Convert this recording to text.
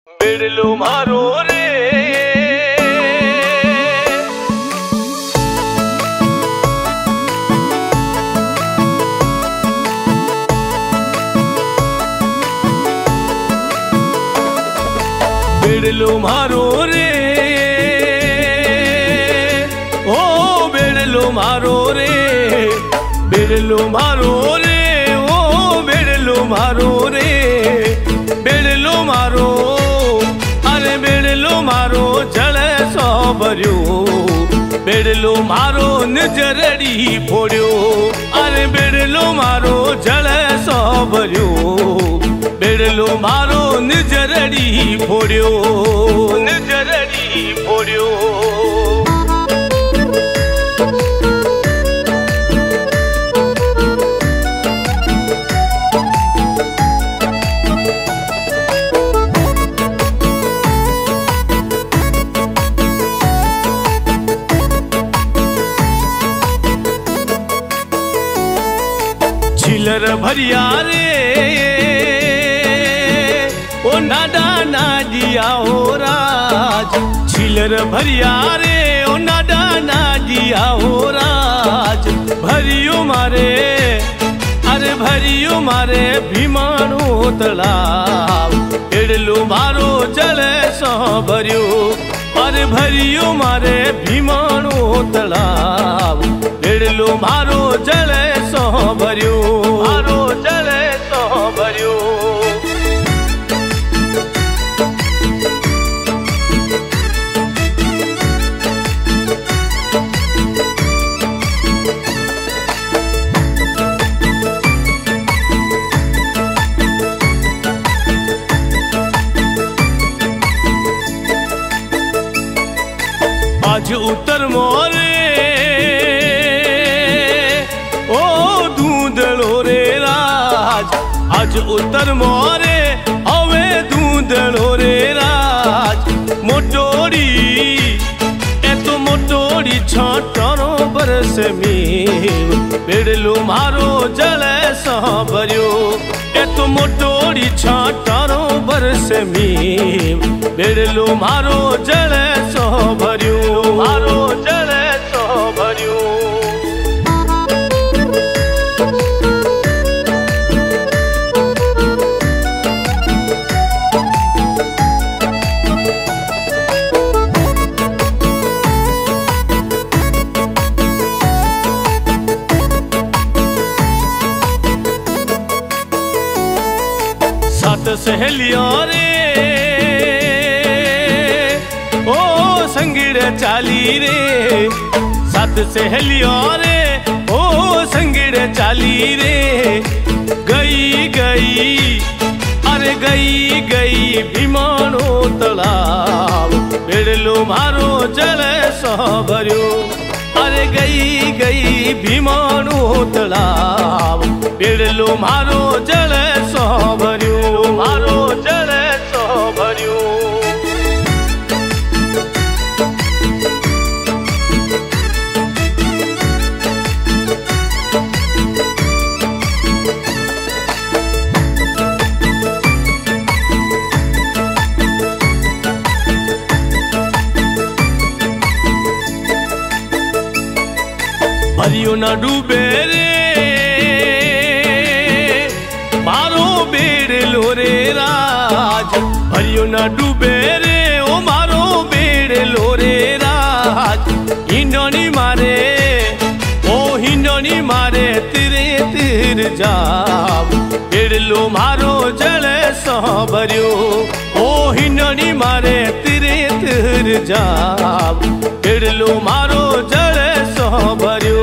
बेड़लो मारो रे बेड़लो मारो रे ओ बेड़लो मारो रे बेड़लो मारो रे ओ बेड़लो मारो रे बेड़लो मारो अरे बेड़लो मारो जले सो भरियो बेड़लो मारो निजरड़ी फोड़ियो अरे बेड़लो मारो जले सो भरियो बेड़लो मारो निजरड़ी फोड़ियो निजरड़ी फोड़ियो छिलर भरिया रे ओ नाडा नाडिया हो राज छिलर भरिया रे ओ नाडा नाडिया हो राज भरियो मारे अरे भरियो मारे भीमाणो तलाव बेड़लो मारो जले सो भरियो अरे भरियो मारे भीमाणो तलाव बेड़लो मारो जले सो भरियो मारो जले सो भरियो आज उतर मोरे ओ दूधड़ो रे राज आज उतर मोरे अवे दूधड़ो रे राज मोटोड़ी ए तो मोटोड़ी छाटरो बरस में बेड़लो मारो जले सो भरियो ए तो मोटोड़ी छाटरो बरस में बेड़लो मारो जले सो भरियो मारो जले सो भरियो सात सहेलियों रे ओ संगीड़ चाली रे सात सहेलियों रे ओ संगीड़ चाली रे गई गई अरे गई गई भीमाणो तलाव बेड़लो मारो जले सो भरियो अरे गई गई भीमाणो तलाव बेड़लो मारो जले सो भरियो मारो जले सो भरियो भरियो ना डूबे रे मारो बेड़लो रे राज भरियो ना डूबे रे ओ मारो बेड़लो रे राज हिंडोनी मारे ओ हिंडोनी मारे तेरे तीर जाव बेड़लो मारो जले सो भरियो ओ हिंडोनी मारे तेरे तीर जाव बेड़लो मारो जले सो भरियो